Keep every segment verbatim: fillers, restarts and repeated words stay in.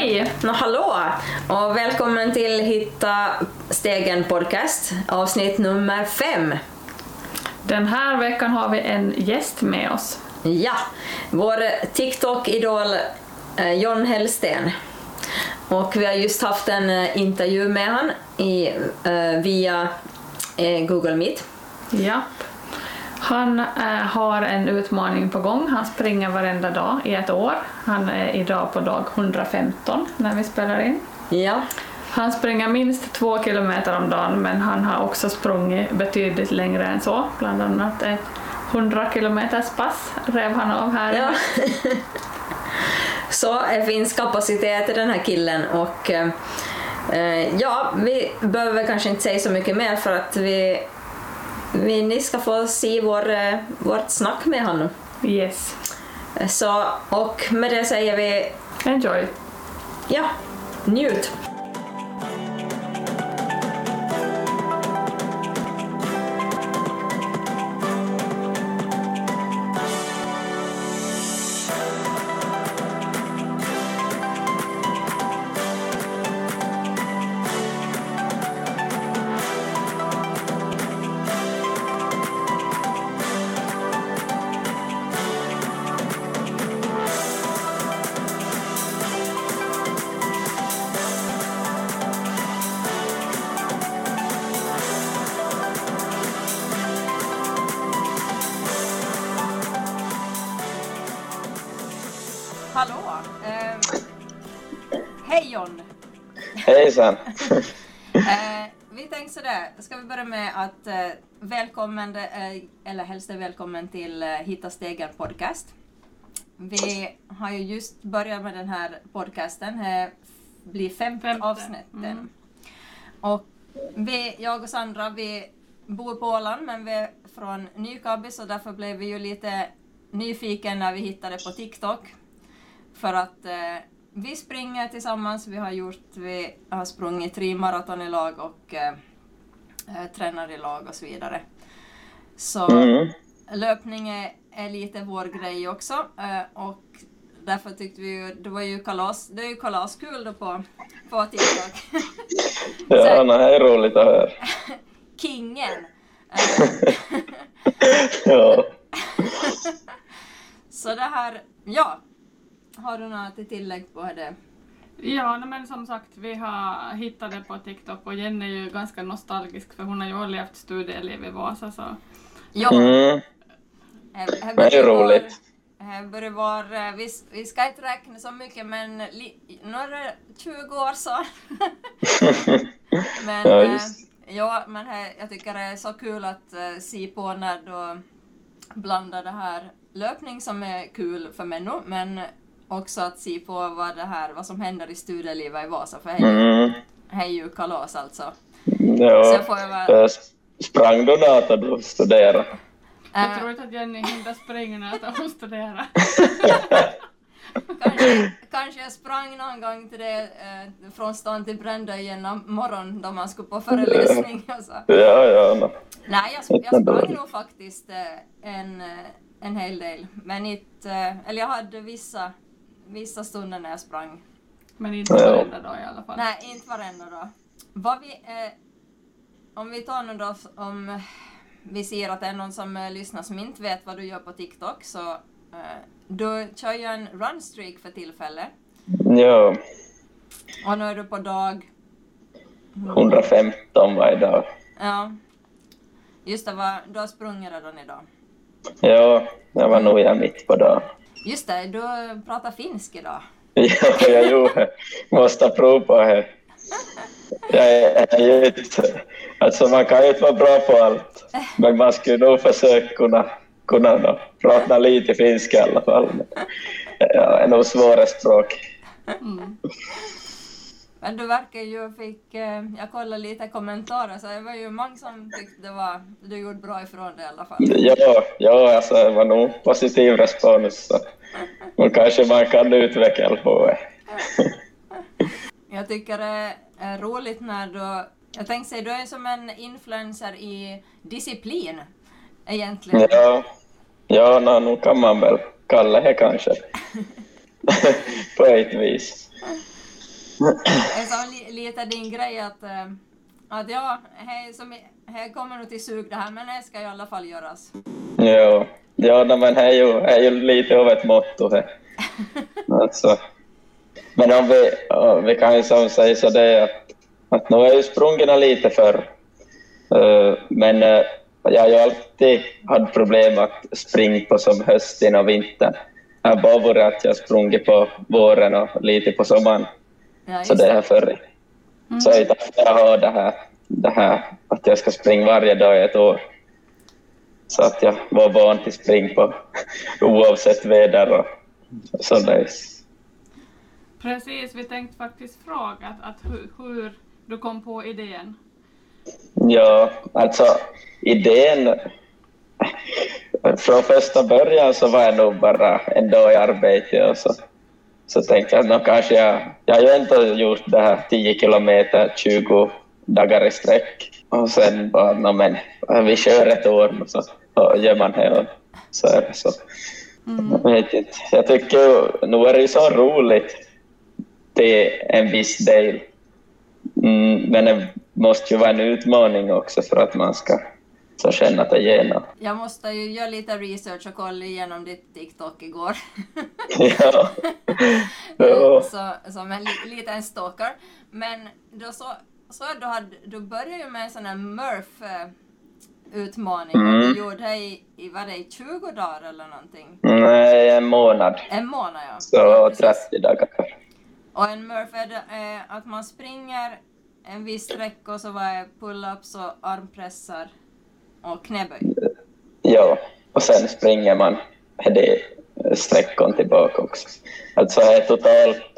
Hej! Nå, hallå! Och välkommen till Hitta Stegen podcast, avsnitt nummer fem. Den här veckan har vi en gäst med oss. Ja, vår TikTok-idol eh, John Hellsten. Och vi har just haft en eh, intervju med han i, eh, via eh, Google Meet. Ja. Han äh, har en utmaning på gång. Han springer varenda dag i ett år. Han är idag på dag hundrafemton när vi spelar in. Ja. Han springer minst två kilometer om dagen, men han har också sprungit betydligt längre än så. Bland annat ett hundra kilometers pass rev han av här. Ja. Så det finns kapacitet i den här killen och eh, ja, vi behöver kanske inte säga så mycket mer för att vi Vi, ni ska få se vår, vårt snack med honom. Yes. Så, och med det säger vi... Enjoy. Ja, njut. Hallå! Eh, hej John! Hejsan! eh, vi tänkte sådär, ska vi börja med att eh, välkommen, eh, eller helst är välkommen till eh, Hitta Stegen podcast. Vi har ju just börjat med den här podcasten, det blir femte, femte. avsnitten. Mm. Och vi, jag och Sandra, vi bor på Åland men vi är från Nykabi, så därför blev vi ju lite nyfiken när vi hittade på TikTok. För att eh, vi springer tillsammans, vi har gjort, vi har sprungit tre maraton i lag och eh, tränar i lag och så vidare. Så mm. löpning är, är lite vår grej också eh, och därför tyckte vi ju, det var ju kalas, det är ju kalaskul då på, på TikTok. Ja, så, det är roligt att höra. Kingen. Ja. Så det här, ja. Har du något till tillägg på det? Ja, men som sagt, vi har hittat det på TikTok och Jenny är ju ganska nostalgisk för hon har ju levt studieliv i Vasa. Så. Ja, mm. det är roligt. Var, var, vi, vi ska inte räkna så mycket, men li, några tjugo år så. men ja, äh, ja, men här, jag tycker det är så kul att äh, se på när du blandar det här löpning som är kul för människor, men också att se på vad det här, vad som händer i studielivet i Vasa, för det mm. är ju kalas alltså. Ja, så får jag vara... sprang du när du studerade? Jag tror inte att Jenny hinner springa när hon studerar. kanske, kanske jag sprang någon gång till det eh, från stan till Brända igen morgon då man skulle på föreläsning och så. Ja, ja. No. Nej, jag, jag sprang nog faktiskt eh, en, en hel del. Men inte, eh, eller jag hade vissa Vissa stunder när jag sprang. Men inte varenda dag i alla fall. Nej, inte varenda dag. Vad vi, eh, om vi tar nu då, om vi ser att det är någon som eh, lyssnar som inte vet vad du gör på TikTok, så eh, du kör ju en runstreak för tillfället. Ja. Och nu är du på dag... hundrafemton varje dag. Ja. Just det, var, du har sprungit redan idag. Ja, jag var nog jag mitt på dagen. Just det, du pratar finsk idag. Ja, jag gjorde. Måste prova det. Jag är ju inte... Alltså man kan ju inte vara bra på allt. Men man skulle nog försöka kunna, kunna då, prata lite finska i alla fall. Ja, är nog svåra språk. Mm. Men du verkar ju fick... Jag kollade lite kommentarer, så det var ju många som tyckte det var, du gjorde bra ifrån det i alla fall. Ja, ja alltså det var nog positiv respons. Så. Men kanske man kan utveckla på det. Jag tycker det är roligt när du... Jag tänkte säga, du är som en influencer i disciplin, egentligen. Ja, ja no, nu kan man väl kalla det kanske. På ett vis. är så li, lite din grej att, äh, att ja, hej, som, hej kommer nog till sug det här, men det ska i alla fall göras. Ja, ja men det är ju, är ju lite av ett motto här. Alltså. Men om vi, vi kan ju som säga så det att, att nu är ju sprungorna lite för uh, men uh, jag har ju alltid haft problem att springa på som hösten och vintern. Det har bara varit att jag sprungit på våren och lite på sommaren. Ja, så det är förr. Mm. Så det är därför jag har det här, det här att jag ska springa varje dag i ett år. Så att jag var van till spring på oavsett väder och sådär. Precis, vi tänkte faktiskt fråga att, att hur, hur du kom på idén. Ja, alltså idén från första början så var jag nog bara en dag i arbete och så, så tänkte jag att kanske jag, jag har ju inte gjort det här tio kilometer tjugo dagar i sträck och sen bara, no, men vi kör ett år och så och gör man det och så är det så. Mm. Jag vet inte, jag tycker nu är det ju så roligt till en viss del. Mm, men det måste ju vara en utmaning också för att man ska så känna att det igenom. Jag måste ju göra lite research och kolla igenom ditt TikTok igår. Ja. Ja. Så, som en li, liten stalker. Men då så, så du, hade, du började ju med en sån här Murph-utmaning. Mm. Du gjorde det i, i, var det i tjugo dagar eller någonting? Nej, en månad. En månad, ja. Så ja, trettio dagar. Och en Murph är det, eh, att man springer en viss sträcka och så var det pull-ups och armpressar och knäböj. Ja, och sen springer man det sträckon tillbaka också. Alltså är totalt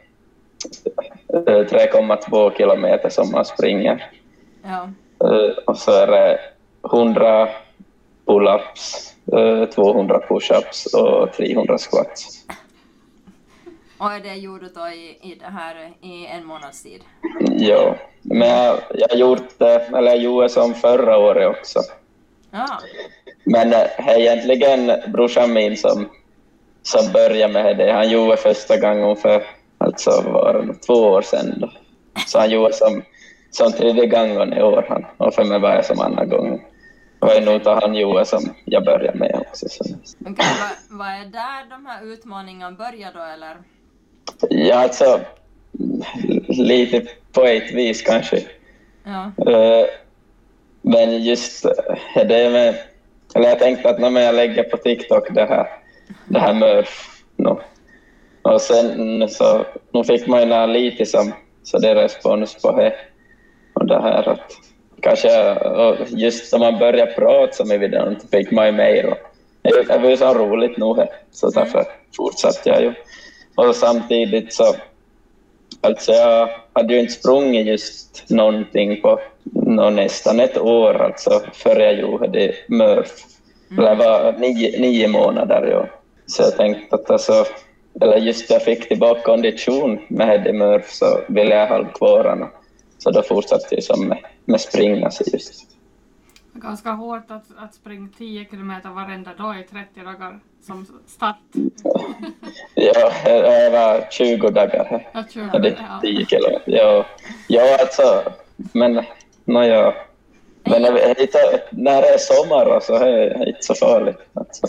uh, tre komma två kilometer som man springer. Ja. Uh, och så är det hundra pull-ups, uh, tvåhundra push-ups och trehundra squats. Och det gjorde du då i, i det här i en månads tid? Ja, men jag, jag har gjort det, eller jag gjorde som förra året också. Ja. Men det är egentligen brorsan min som, som började med det. Han gjorde första gången för alltså var det två år sedan. Då. Så han gjorde som, som tredje gången i år. Han, och för mig var jag som andra gången. Det var nog att han gjorde som jag började med också. Så. Men kan, vad, vad är där de här utmaningarna börjar då, eller? Ja, alltså lite på ett vis kanske. Ja. Uh, men just det med, eller jag tänkte att när jag lägger på TikTok det här, det här Murph nu. Och sen så nu fick man ju lite som så det är respons på det. Och det här att kanske just när man börjar prata som i videon fick man ju mer och det var ju så roligt nu här. Så därför fortsatte jag ju. Och samtidigt så alltså jag hade ju inte sprungit just någonting på no, nästan ett år alltså för jag gjorde det Murph. Mm. Det var nio, nio månader ja. Så jag tänkte att alltså, eller just jag fick tillbaka kondition med det Murph så ville jag ha kvar. Så då fortsatte jag som med, med springa så just. Ganska hårt att, att springa tio kilometer varenda dag i trettio dagar som start. Ja, det var tjugo dagar. Ja, tjugo dagar, ja. tio kilometer. Ja, ja alltså, men no, ja. Men lite, när det är sommar så är det inte så farligt. Alltså.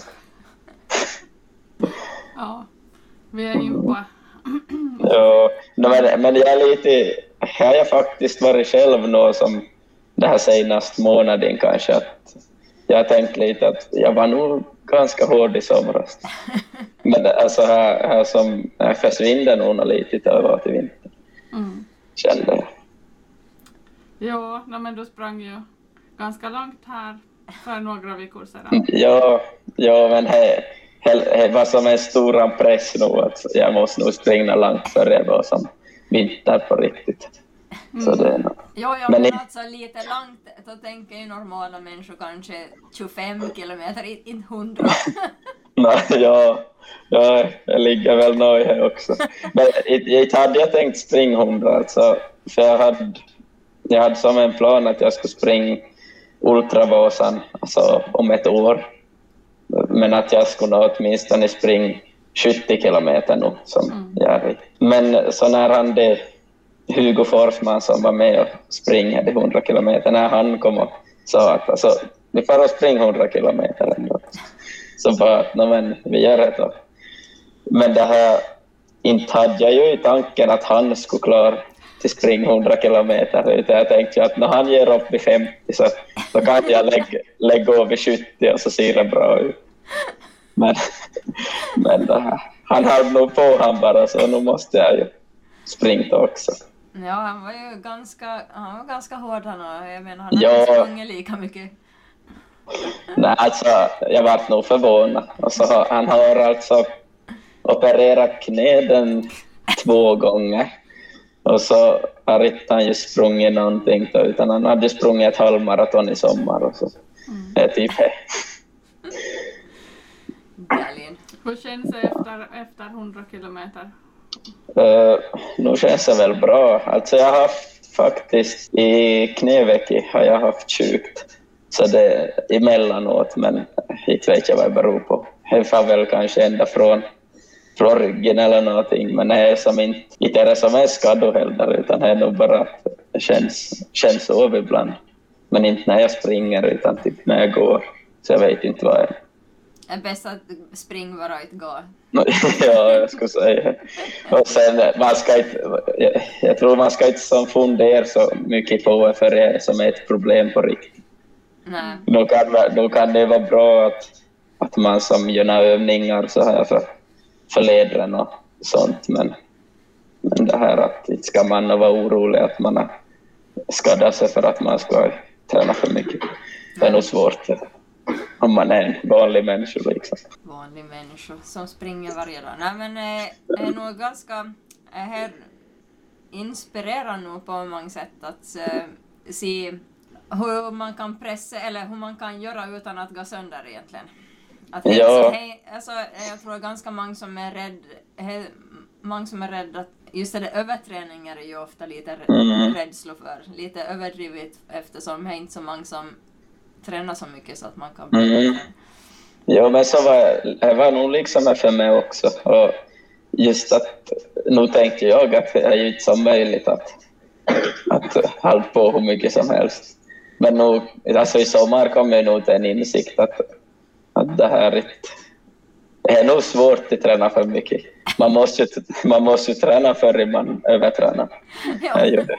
Ja, vi är in på. Ja, men, men jag är lite, jag har faktiskt varit själv nå som det här senaste månaden kanske att jag tänkte lite att jag var nog ganska hård i somras. Men alltså här, här som jag försvinner nog lite till över till vintern. Mm. Kände jag. Ja, men du sprang ju ganska långt här för några veckor sedan. Ja, ja men det, det var som en stor press nu att jag måste nog springa långt för det var som vinter på riktigt. Mm. Så det är nog. Jo, ja, men, men alltså lite långt, då tänker ju normala människor kanske tjugofem kilometer, inte hundra. Nej, ja, ja, jag ligger väl nöjd här också. Men inte hade jag tänkt springa hundra, alltså, för jag hade, jag hade som en plan att jag skulle springa Ultravasan alltså, om ett år. Men att jag skulle åtminstone springa sjuttio kilometer nu som mm. jag är. Men så när han det Hugo Forsman som var med och springer de hundra kilometer, när han kom och sa att alltså, vi får springa hundra kilometer ändå. Så bara att, men vi gör det då. Men det här, inte hade jag ju i tanken att han skulle klara till spring hundra kilometer. Utan jag tänkte att när han ger upp vid femtio så, så kan jag lägga, lägga över sjuttio och så ser det bra ut. Men, men det här, han hade nog på han bara, så nu måste jag ju springa också. Ja, han var ju ganska, han var ganska hård han och jag menar han ja. hade sprungit lika mycket. Nej, alltså jag var nog förvånad. Alltså, han har alltså opererat knäden två gånger. Och så har inte han ju sprungit någonting då, utan han hade sprungit ett halvmaraton i sommar och så. Mm. Det är typ det. Hur känns det efter, efter hundra kilometer? Uh, nu känns det väl bra. Alltså jag har haft faktiskt i knäveck har jag haft sjukt. Så det är emellanåt, men inte vet jag vad det beror på. Det var väl kanske ända från, från ryggen eller någonting. Men det är som inte, inte är det som är skador heller, utan det är nog bara att det känns, känns av ibland. Men inte när jag springer, utan typ när jag går. Så jag vet inte vad det är. Det är bäst att springa bara och inte gå. Ja, jag skulle säga. Och sen, man ska inte, jag, jag tror man ska inte som fundera så mycket på det, för det är som är ett problem på riktigt. Nej. Då kan, då kan det vara bra att, att man som gör övningar så här för, för ledaren och sånt. Men, men det här att inte ska man vara orolig att man har skadat sig för att man ska träna för mycket. Det är nog svårt om man är en vanlig människa liksom. Vanlig människa som springer varje dag. Nej, men eh, är nog ganska är här inspirerande nog på många sätt att eh, se hur man kan pressa eller hur man kan göra utan att gå sönder egentligen. Att ja. Hej, hej, alltså, jag tror ganska många som är rädd hej, många som är rädda att just det överträningar är ju ofta lite mm. rädsla för. Lite överdrivet eftersom det är inte så många som tränar så mycket så att man kan bli mm. Ja, men så var det var nog liksom för mig också. Och just att nu tänkte jag att det är ju inte så möjligt att, att hålla på hur mycket som helst. Men nu, alltså i sommar kom jag nog till en insikt att, att det här är, det är nog svårt att träna för mycket. Man måste, man måste träna förrän man övertränar. Ja. Jag gör det.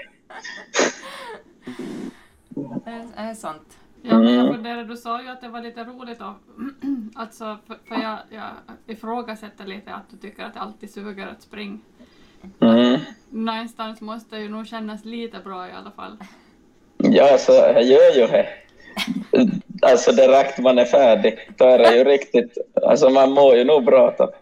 Det är sant. Ja, men jag funderar, du sa ju att det var lite roligt då. Alltså, för, för jag, jag ifrågasätter lite att du tycker att det alltid suger att springa. Mm. Någonstans måste det ju nog kännas lite bra i alla fall. Ja, så jag gör ju det. Alltså direkt man är färdig, då är det ju riktigt, alltså man mår ju nog bra då.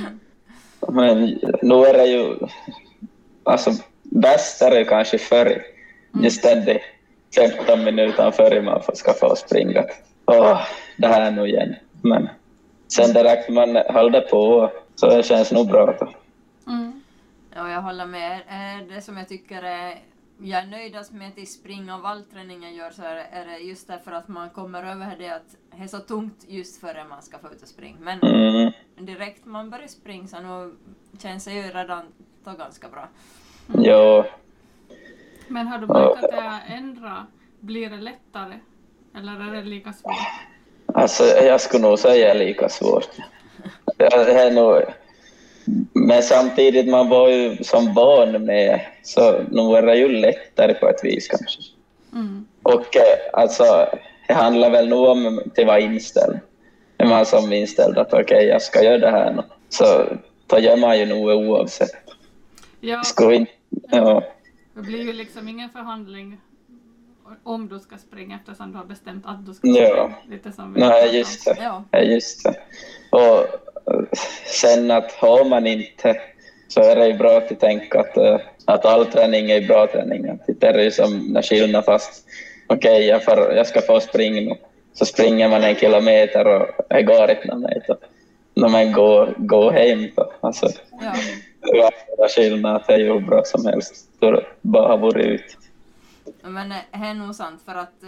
Men nu är det ju, alltså bäst är det kanske förr. Just det, femton minuter före man ska få springa. Åh, det här är nog igen. Men sen direkt man håller på så det känns nog bra då. Mm. Ja, jag håller med. Det som jag tycker är jag är nöjdast med att springa och vallträningen gör så är, är det just därför att man kommer över det att det är så tungt just före man ska få ut och springa. Men mm. direkt man börjar springa så nu känns det ju redan då ganska bra. Mm. Ja. Men har du märkt att det ändrar? Blir det lättare? Eller är det lika svårt? Alltså jag skulle nog säga lika svårt. Det är nog... Men samtidigt man var ju som barn med, så nu är det ju lättare på ett vis kanske. Mm. Och alltså det handlar väl nog om att vara inställd. Är man som inställd att okej okay, jag ska göra det här nu. Så då gör man ju nog oavsett. Ja, in, ja. Det blir ju liksom ingen förhandling om du ska springa eftersom du har bestämt att du ska springa. Ja. Lite som vi Nej, just det. Ja. Ja, just det. Och sen att har man inte så är det ju bra att tänka att, att all träning är bra träning. Det är ju som när skillnad fast okej, okay, jag, jag ska få springa nu. Så springer man en kilometer och jag går inte någon meter. När man går, går hem då. Alltså, ja. Det är skillnad att det är ju bra som helst. Då bara har varit ut. Men det är nog sant för att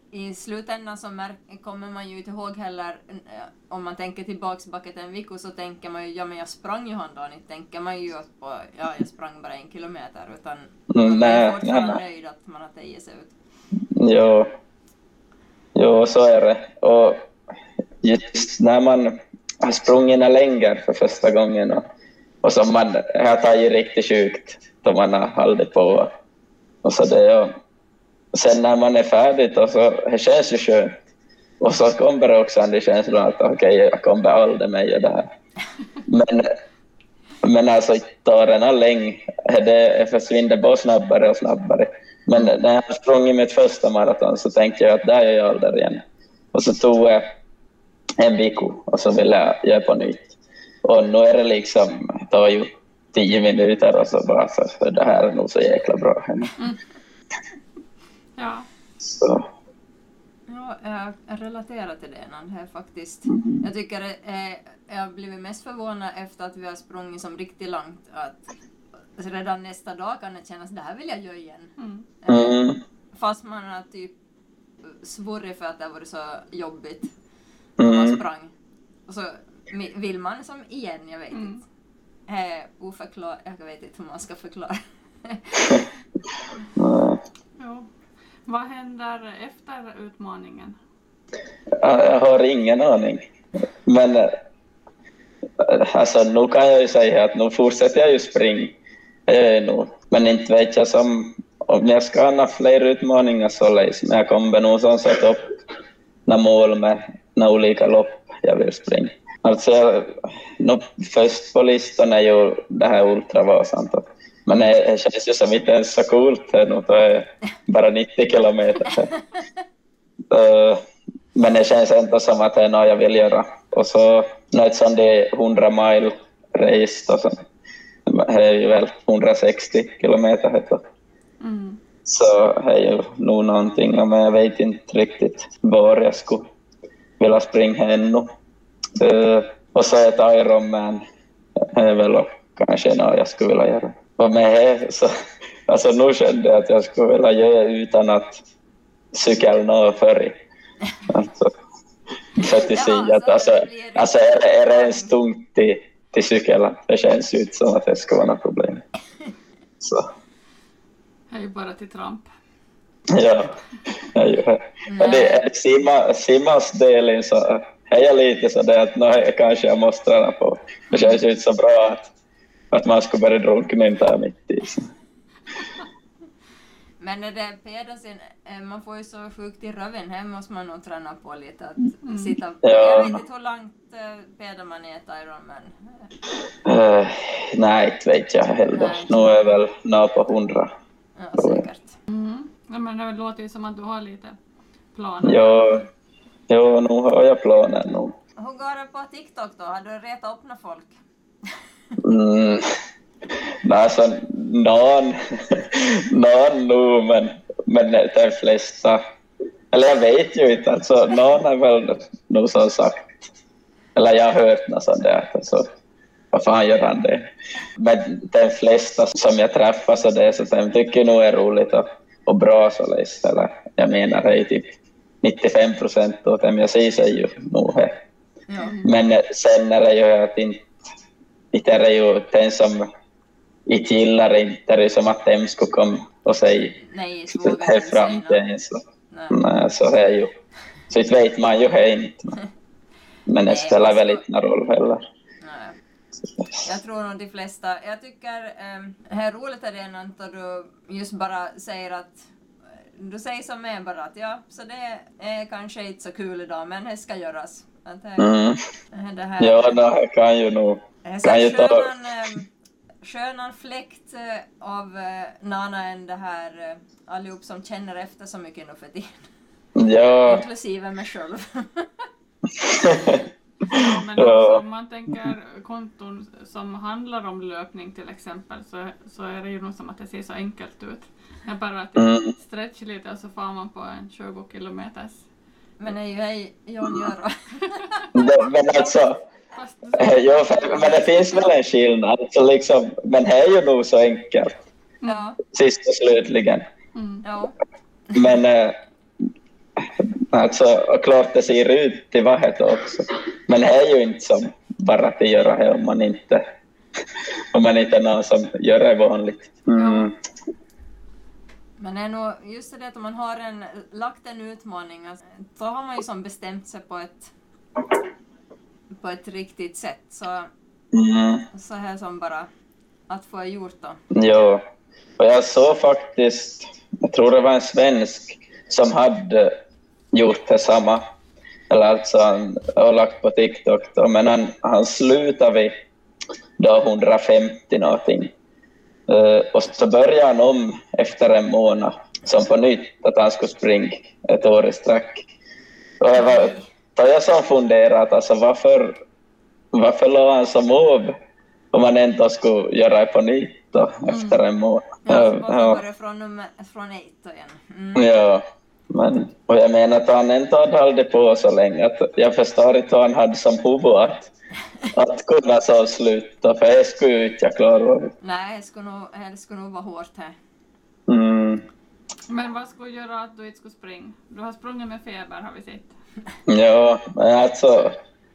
i slutändan så märk- kommer man ju inte ihåg heller, eh, om man tänker tillbaks bakåt en vecka så tänker man ju, ja men jag sprang ju han då, inte tänker man ju att på, ja jag sprang bara en kilometer, utan Mm, man nej, är fortfarande nej, nej. nöjd att man har tagit sig ut. Jo, jo, så är det. Och just när man har sprungit några längre för första gången och, och som man har tagit riktigt sjukt då man har hållit på. Och så det, ja. Sen när man är färdig då, så det känns ju skönt. Och så kommer det också en känsla att okej, okay, jag kommer behålla mig och det här. Men, men alltså tar den all länge, det försvinner bara snabbare och snabbare. Men när jag sprang i mitt första maraton så tänkte jag att där är jag aldrig igen. Och så tog jag en vecka och så ville jag göra på nytt. Och nu är det liksom, det tar ju tio minuter och så bara så, för det här är nog så jäkla bra. Mm. Ja. Så. Ja, jag relaterar till det, det är faktiskt. Jag tycker det är, jag har blivit mest förvånad efter att vi har sprungit som riktigt långt att alltså redan nästa dag kan det kännas, det här vill jag göra igen. Mm. Mm. Fast man har typ svurit för att det har varit så jobbigt när man Mm. sprang. Och så vill man som igen, jag vet Mm. inte. Eh, oförklar, jag vet inte hur man ska förklara. Mm. Jo. Vad händer efter utmaningen? Jag har ingen aning. Men eh, alltså, nu kan jag ju säga att nu fortsätter jag ju springa. Det gör jag nog. Men inte vet jag som, om jag ska ha fler utmaningar så läs. Men jag kommer nog som sätta upp några mål med några olika lopp jag vill springa. Alltså, jag, nu, först på listan är ju det här Ultravasan. Men det, det känns ju som inte ens så coolt. Det är bara nittio kilometer. uh, men det känns inte som att det är något jag vill göra. Och så något som det är hundra mile race. Och så, det är ju väl hundrasextio kilometer. Heter. Mm. Så det är ju nog någonting. Men jag vet inte riktigt var jag skulle vilja springa ännu. Uh, och så ett Ironman. Det är väl kanske något jag skulle vilja göra. Och med det, så, alltså nu kände jag att jag skulle vilja göra utan att cykla något förr. Alltså, för till sig att alltså, alltså är, det, är det en stung till, till cykeln? Det känns ju inte som att det ska vara något problem. Så. Det är ju bara till tramp. Ja, jag gör det. Men det är simma, simmas delen så är jag lite så det att nej, kanske jag måste träna på. Det känns ju inte så bra att att man ska börja drunkna inte här mitt i. Men är det Pedersen, man får ju så sjukt i röven, här måste man nog träna på lite att mm. sitta på. Ja. Jag vet inte hur långt Peder man är ett Ironman. Uh, nej, inte vet jag heller. Nej. Nu är väl nå på hundra. Ja, säkert. Mm. Ja, men det låter ju som att du har lite planer. Ja, ja nu har jag planer nu. Hur går det på TikTok då? Har du retat upp några folk? Mm. Nej, alltså någon, någon nu, men, men de flesta, eller jag vet ju inte, alltså någon är väl nog så sagt, eller jag har hört något sånt där, alltså, vad fan gör han det? Men de flesta som jag träffar så det så de tycker nog är roligt och, och bra så läst, eller jag menar det är typ nittiofem procent åt dem jag säger sig ju nog här. Ja. Men sen är det ju att inte inte är det ju den som inte gillar inte är det som att de skulle komma och säga nej, här fram till en så. Nej. Nej, så är ju. Så inte vet man ju här inte. Men det spelar väl inte någon roll heller. Nej. Jag tror nog de flesta, jag tycker um, det är roligt är det när du just bara säger att du säger som är bara att ja, så det är kanske inte så kul idag men det ska göras. Att det, mm. det här, ja, det kan ju nog. Kan ju ta... skönan, skönan fläkt av Nana än det här allihop som känner efter så mycket nu för tiden. Ja. Inklusive mig själv. Ja, men också om man tänker konton som handlar om löpning till exempel så, så är det ju nog som att det ser så enkelt ut. Det är bara att mm. stretch lite och så får man på en tjugo kilometers. Men det är ju hej, Jan Göra. Men alltså, ja, men det finns väl en skillnad. Så liksom, men det är ju nog så enkelt. Ja. Sist och slutligen. Mm. Ja. Men äh, Alltså, och klart det ser ut till vad heter också. Men det är ju inte som bara att göra det om man inte om man inte är någon som gör det vanligt. Mm. Men det är nog just det att om man har en, lagt en utmaning, alltså, då har man ju som bestämt sig på ett på ett riktigt sätt. Så, mm. så här som bara att få gjort då. Ja, och jag såg faktiskt, jag tror det var en svensk som hade gjort detsamma. Eller alltså han har lagt på TikTok då, men han, han slutade vid då hundrafemtio någonting. Uh, och så började han om efter en månad som på nytt att han skulle springa ett år i sträck. Och jag var, då jag som funderat, alltså varför, varför la han som av om man ändå skulle göra det på nytt då, mm. efter en månad. Ja, så bara börja från, nummer, från ett igen. Mm. Ja, men, och jag menar att han inte hade hållit på så länge. Att jag förstår inte vad han hade som huvud att, att kunna så sluta, för jag skulle ju inte klara av. Nej, det skulle nog, det skulle nog vara hårt här. Mm. Men vad skulle göra att du inte skulle springa? Du har sprungit med feber, har vi sett. Ja, men alltså...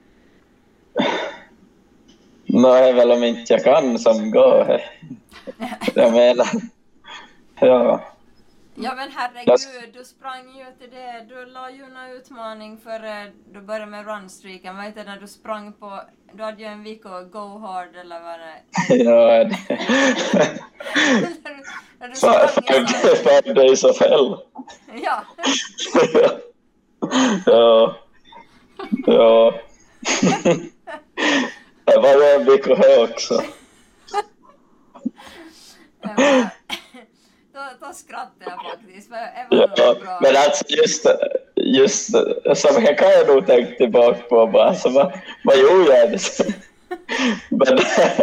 Nå är väl om inte jag kan som går. Jag menar... Ja. Ja men herregud, du sprang ju till det. Du la ju en utmaning för du började med runstreaken. Vad heter det när du sprang på... Du hade ju en vecka go hard eller vad det är. Ja, det... när du sprang så... Five days of hell. Ja. Ja. Ja. Det var ju en vecka här också. Då, då skrattar jag faktiskt, för det var ja, bra. Men alltså just, just som jag kan jag nog tänka tillbaka på bara, alltså, vad, vad gjorde jag det? Men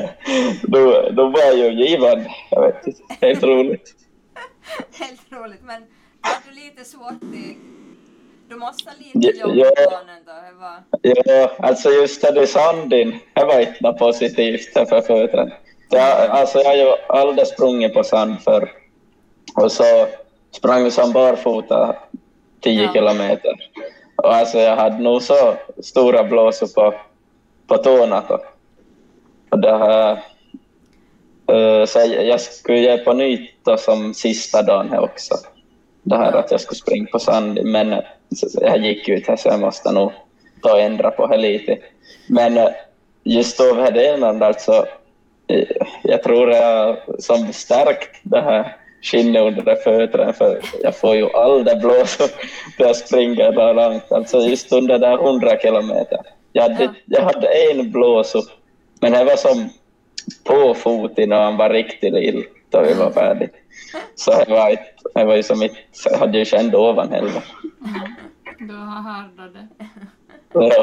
då, då var jag ju givande, jag vet inte, helt roligt. Helt roligt, men det är lite svårt i... Du måste lite jobba ja, på den då, det var... Ja, alltså just det i sanden, det var inte något positivt för fötterna. Jag, alltså jag har ju aldrig sprungit på sand för och så sprang vi som barfota tio ja. kilometer. Och alltså jag hade nog så stora blåsor på, på tårna då. Och det här, uh, så jag, jag skulle ge på nytt då som sista dagen här också. Det här att jag skulle springa på sand, men jag gick ut här så jag måste nog ta och ändra på det lite. Men just då var det en alltså, jag tror jag som stärkt det här skinnet under det fötterna, för jag får ju all det blåsor när jag springer där långt. Alltså just under där hundra kilometer. Jag hade, ja. jag hade en blåsor, men det var som på foten och han var riktigt lill då vi var färdiga. Så det var, ett, det var ju som ett, jag hade ju känt ovan heller. Mm. Du har härdat det. Ja.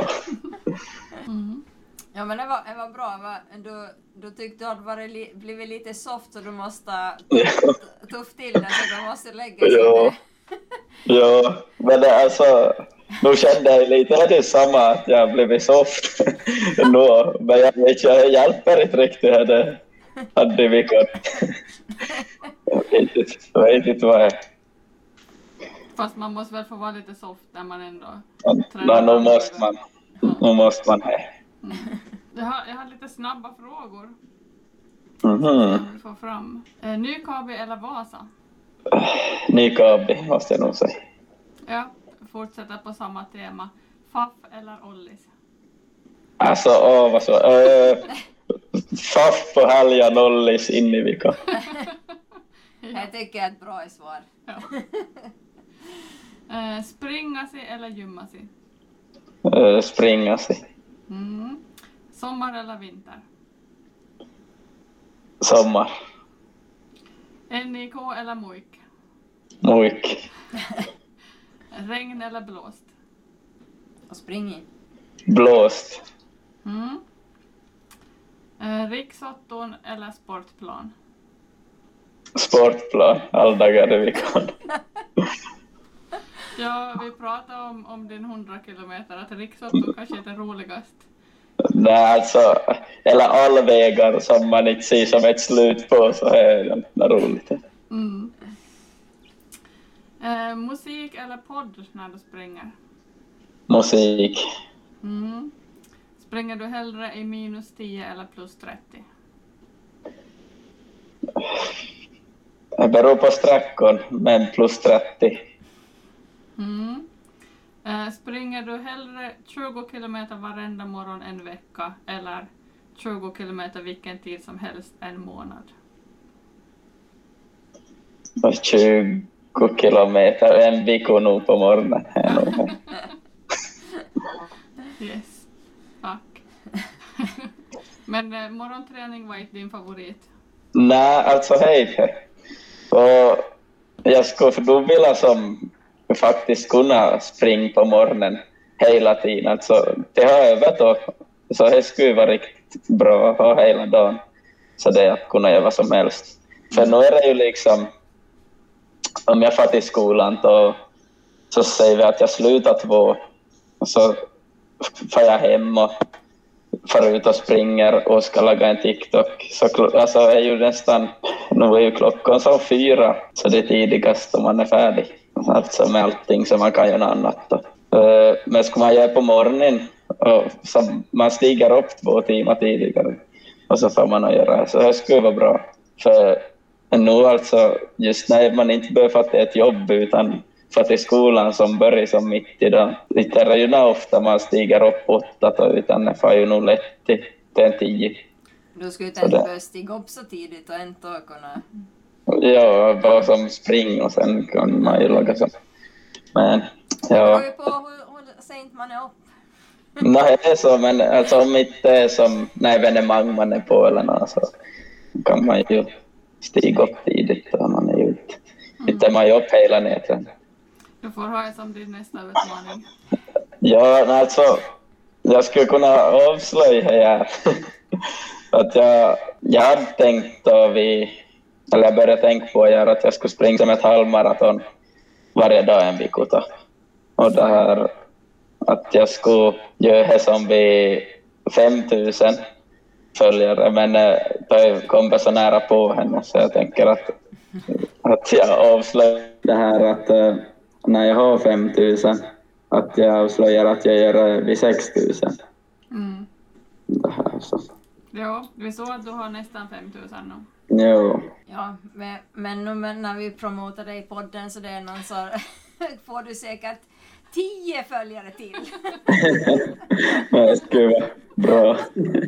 Mm. Ja men det var, det var bra. Du, du tyckte du hade varit li, blivit lite soft så du måste tuff, tuff till det så du måste lägga sig. Ja. Ja, men det, alltså nu kände jag lite det samma att jag blivit soft nu, men jag vet inte, jag hjälper inte riktigt det hade vi kunnat. Jag vet inte, jag vet inte vad det är. Fast man måste väl få vara lite soft när man ändå tränar. Nej, nu måste man. Nu måste man här. Mm. Jag, har, jag har lite snabba frågor. Mhm. Jag vill få fram. Eh, Nykabi eller Vasa? Nykabi måste jag nog säga. Ja, fortsätta på samma tema. Faff eller Ollis? Alltså, åh vad så. Uh, Faff på helgen, Ollis in i veckan. Ja. Jag tycker ett bra svar. Ja. Eh, springa sig eller gymma sig? Uh, springa sig. Mm. Sommar eller vinter? Sommar. N I K eller mojk? Mojk. Regn eller blåst? Och spring i. Blåst. Mm. Eh, riksotton eller sportplan? Sportplan, alla dagar i veckan. Ja, vi pratade om, om din hundra kilometer, att riksotton kanske är det roligast. Nej, alltså, eller alla vägar som man inte ser som ett slut på så är det roligt. Mm. Eh, musik eller podd när du springer? Musik. Mm. Springer du hellre i minus tio eller plus trettio? Det beror på sträckor, men plus trettio. Mm. Eh, springer du hellre tjugo kilometer varenda morgon en vecka eller tjugo kilometer vilken tid som helst en månad? tjugo kilometer en vecka nu på morgonen. Yes, tack. Men eh, morgonträning var inte din favorit? Nej, alltså hej. Och jag skulle för då vilja som faktiskt kunna springa på morgonen hela tiden. Alltså, det har jag övat och så det skulle vara riktigt bra att ha hela dagen. Så det är att kunna göra vad som helst. För nu är det ju liksom, om jag får till skolan då, så säger vi att jag slutar två och så får jag hem och far ut och springer och ska laga en TikTok. Så alltså är ju nästan, nu är ju klockan så fyra, så det är tidigast om man är färdig. Alltså med allting som man kan göra annat då. Men ska man göra på morgonen, och så man stiger upp två timmar tidigare och så får man att göra. Så det skulle vara bra. För nu alltså, just när man inte behöver fatta ett jobb utan för att i skolan som börjar som mitt idag. Det är ju ofta man stiger upp åtta då, utan det får ju nog lätt till en tio. Du skulle inte börja stiga upp så tidigt och inte kunna... Ja, bara som spring och sen kan man ju laga så. Men, ja. Det beror ju på hur, hur sent man är upp. Nej, det är så, men alltså om inte är som när evenemang man är på eller något så kan man ju stiga upp tidigt och man är ju inte. Mm. Inte man ju upp hela näten. Du får ha det som din nästa utmaning. Ja, alltså jag skulle kunna avslöja här att jag, jag hade tänkt att vi, eller jag började tänka på att göra att jag skulle springa som ett halvmaraton varje dag en vecka. Och det här att jag skulle göra det som vid femtusen följare, men det kom så nära på henne så jag tänker att, att jag avslöjar det här att när jag har femtusen att jag avslöjar att jag gör det vid sextusen. Mm. Det här så. Ja, vi såg att du har nästan femtusen nu. Jo. Ja, men, men nu men när vi promotar dig i podden så det är någon så får du säkert tio följare till. Det skulle vara bra.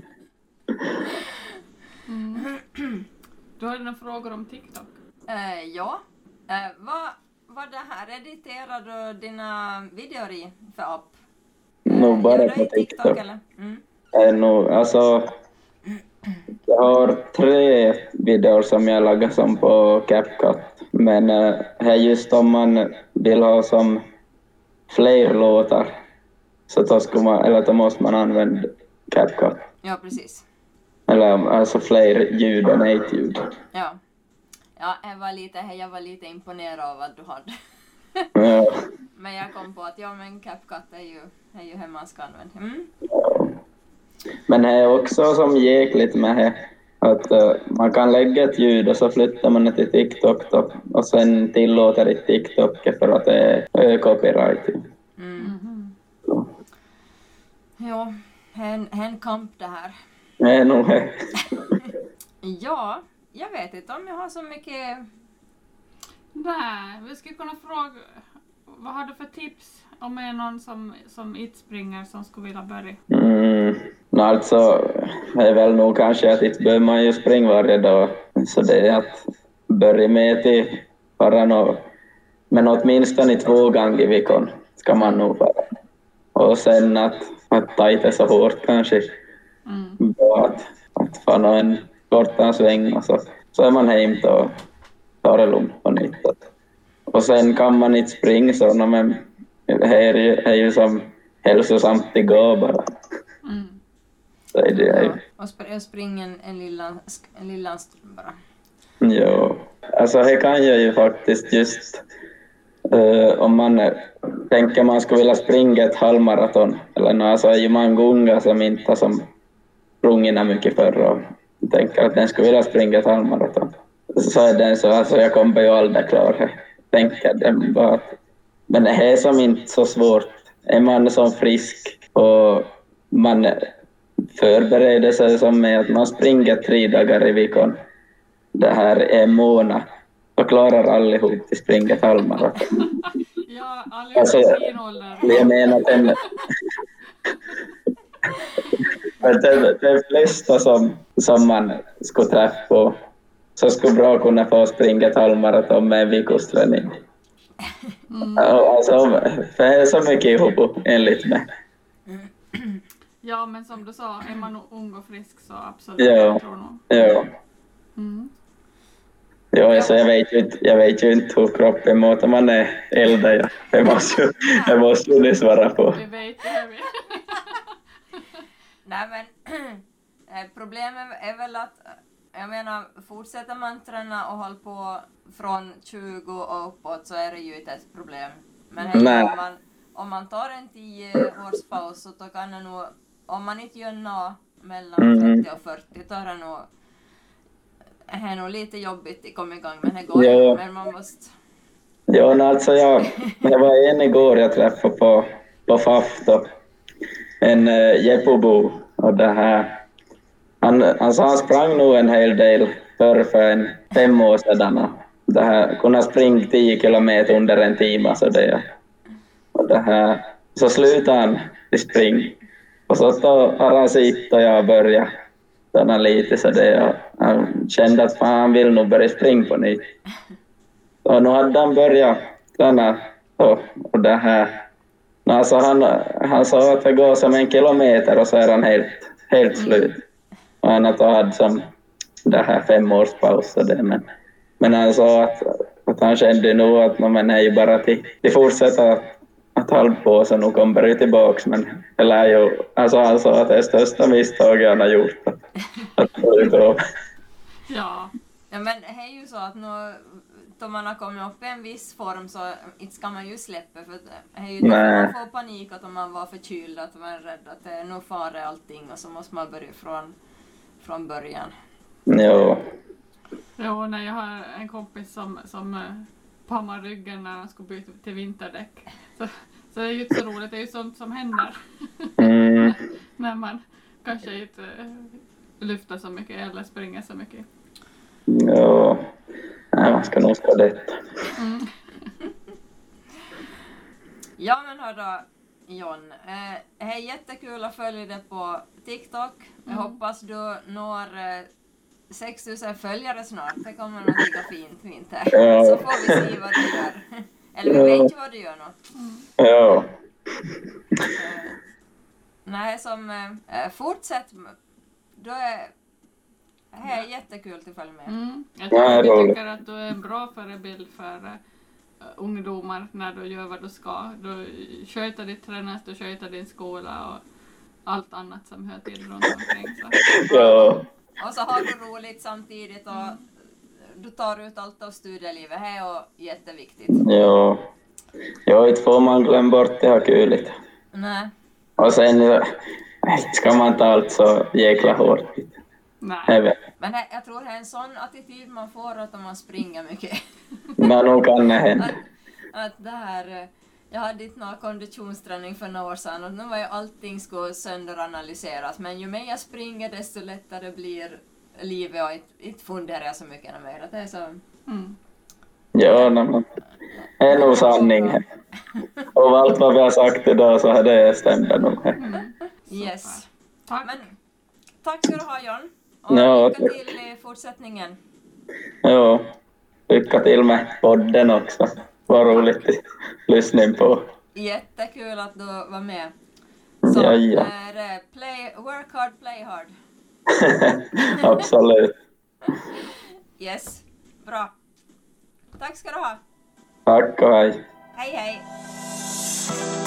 Mm. Du har några frågor om TikTok? Uh, ja. Uh, vad, vad det här editerar du dina videor i för app? Uh, Nog bara på TikTok, TikTok. Eller? Mm. Uh, no, alltså, jag har tre videor som jag lagar som på CapCut. Men uh, här just om man vill ha som fler låtar så då, ska man, eller då måste man använda CapCut. Ja, precis. Eller alltså fler ljud än ett ljud. Ja. Ja, jag var lite, jag var lite imponerad av vad du hade. Ja. Men jag kom på att ja, men CapCut är ju, är ju hur man ska använda. Mm. Ja. Men det är också som jäkligt med det, att uh, man kan lägga ett ljud och så flyttar man det till TikTok då, och sen tillåter det TikTok för att det är copyright. Mm. Mm. Ja, en, en kamp det här. Det är nog det. Ja, jag vet inte om jag har så mycket... Nej, vi skulle kunna fråga, vad har du för tips om är någon som, som inte springer som skulle vilja börja? Mm, alltså, det är väl nog kanske att inte behöver man ju springa varje dag. Så det är att börja med till bara nå, men åtminstone två gånger i veckan ska man nog vara. Och sen att, att ta inte så hårt kanske. Mm. Att, att få en kortare sväng och så, så är man hem och tar det lugnt på nytt. Och sen kan man inte springa så, men det här är ju, är ju som hälsosamt det går bara. Mm. Så är det ja, ju. Och sp- springa en, en lilla, en lilla stund bara. Ja, alltså det kan jag ju faktiskt just uh, om man uh, tänker man skulle vilja springa ett halvmaraton eller något, alltså är ju många unga som inte har som sprungit mycket förr och tänker att den skulle vilja springa ett halvmaraton. Så är den så, alltså jag kommer ju aldrig klara tänker det bara att, men det är som inte så svårt. Är man så frisk och man förbereder sig som med att man springer tre dagar i veckan. Det här är en månad. Då klarar allihop till springa ett halvmaraton. Ja, allihop alltså, i sin ålder. Jag menar att den, de, de flesta som, som man skulle träffa på så skulle bra kunna få springa ett halvmaraton med en veckosträning. Mm. Alltså, för det är så mycket ihop enligt mig. Ja, men som du sa, är man ung och frisk så absolut. Ja, jag tror nog. ja. Mm. Ja, alltså, jag, vet ju inte, jag vet ju inte hur kroppen mår om man är äldre. Ja. Jag måste ju jag måste ju svara på. Vi vet det, vi. Nej, men problemet är väl att, jag menar, fortsätter man träna och hålla på från tjugo och uppåt så är det ju inte ett problem. Men hej, om, man, om man tar en tio års paus så då kan det nog, om man inte gör något mellan Mm. trettio och fyrtio, då är det nog, är nog lite jobbigt att komma igång, men det går Ja. ju, men man måste... Ja, alltså jag, jag var en igår jag träffade på, på F A F då. En uh, Jeppebo och det här. Han, alltså han sprang nog en hel del för, för en fem år sedan. Det här, kunna springa tio kilometer under en timme. Så, det, och det här, så slutade han till spring. Och så då har han sitt och jag började träna lite. Så det, han kände att fan, han vill nog börja springa på nytt. Och nu hade han börjat träna och, och det här. Alltså han, han sa att det går som en kilometer och så är han helt, helt slut. Och han hade som det här fem års paus och det. Men, men han sa att, att han kände nog att man är ju bara till, till fortsätta att, att hålla på så nu kommer det tillbaka. Men eller ju, alltså han sa att det är största misstaget han har gjort. Att, att ja. Ja, men det är ju så att nu, då man har kommit upp i en viss form så inte ska man ju släppa, för det är ju då man får panik att om man var förkyld, att man är rädd att det är nu fara allting och så måste man börja från, från början. Jo. Jo, när jag har en kompis som, som uh, pammar ryggen när han ska byta till vinterdäck. Så, så det är ju inte så roligt, det är ju sånt som händer. Mm. När man kanske inte uh, lyfter så mycket eller springer så mycket. Ja, nej, man ska nog ska detta. Mm. Ja, men hörru John, eh, det är jättekul att följa dig på TikTok. Jag Mm. hoppas du når eh, sex tusen följare snart. Det kommer nog ligga fint, fint här. Ja. Så får vi se vad du gör. Eller vi vet ju vad du gör nu. Mm. Ja. Eh, nej, som eh, fortsätt. Då är det är jättekul att följa med. Mm. Jag Ja, tycker, jag roligt. tycker att du är en bra förebild för uh, ungdomar när du gör vad du ska. Du sköter ditt tränas, du sköter din skola och allt annat som hör till runt omkring. Så. Ja. Och så har du roligt samtidigt och du tar ut allt av studielivet. Det är ju jätteviktigt. Ja. Ja, inte får man glömma bort det här kuligt. Nej. Och sen eh, ska man ta allt så jäkla hårt. Nej. Jag vet. Men det, jag tror det är en sån attityd man får att om man springer mycket. Men nog kan det hända. Att, att det här, eh, jag hade inte någon konditionsträning för några år sedan och nu var ju allting skulle sönderanalyseras. Men ju mer jag springer desto lättare blir livet och inte, inte funderar jag så mycket mer. Det är så... Mm. Ja, nej, men det är nog sanning. Och allt vad vi har sagt idag så har det stämt nog. Mm. Yes. Tack. Men tack ska du ha, John. Och Ja, lycka tack. till i fortsättningen. Ja, lycka till med podden också. Vad roligt att lyssna på. Jättekul att du var med. Så Ja, ja. är det play, work hard, play hard. Absolut. Yes, bra. Tack ska du ha. Tack och hej. Hej hej.